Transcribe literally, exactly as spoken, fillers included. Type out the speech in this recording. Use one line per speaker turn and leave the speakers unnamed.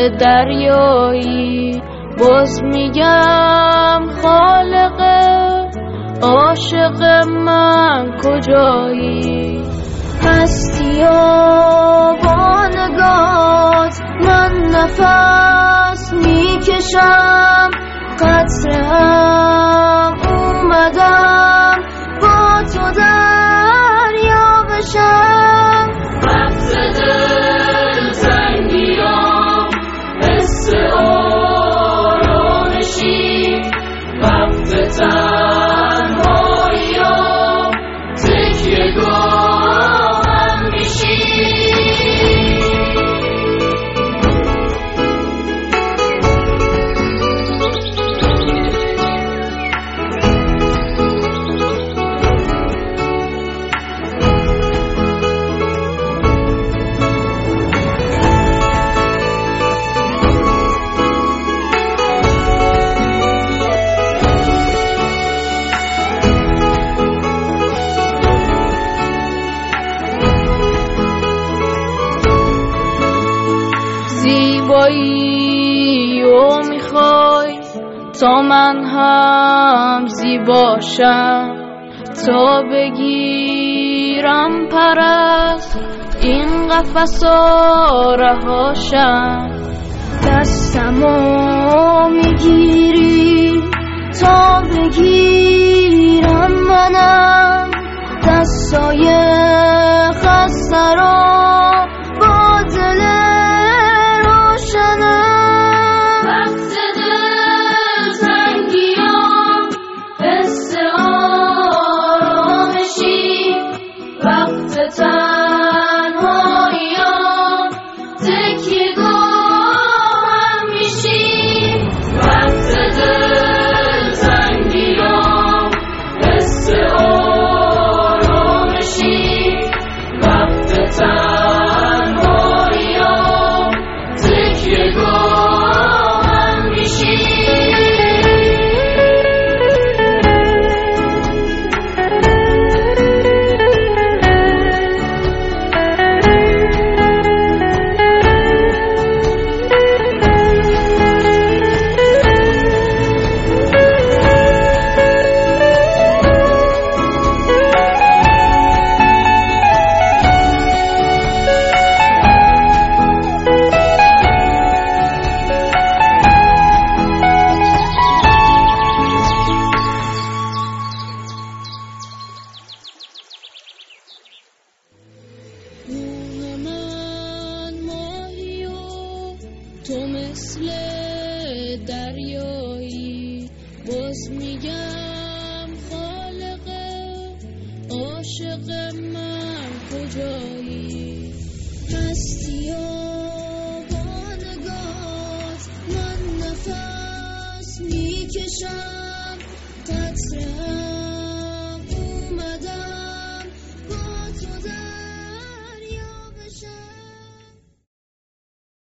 دریایی، باز میگم خالق عاشق من کجایی؟ هستیا با نگات من نفس میکشم، قطره‌ام اومدم با تو دریا بشم.
وقت دل تنگیام، حس آرامشی، وقت تنهاییام، تکیه گاهم میشی.
زیبایی و میخوای تا من هم زیباشم، تا بگیرم پر از این قفسا رهاشم. دستمو میگیری تا بگیرم منم دستای خسته را با دل روشنم.
وقت دل تنگیام، حس آرامشی، وقت تنهاییام، تکیه گاهم میشی. وقت دل تنگیام، حس آرامشی، وقت تنهاییام، تکیه گاهم میشی.
روح من ماهی و تو مثل دریایی، باز میگم خالق عاشق من کجایی؟ هستیا با نگات من نفس میکشم، قطره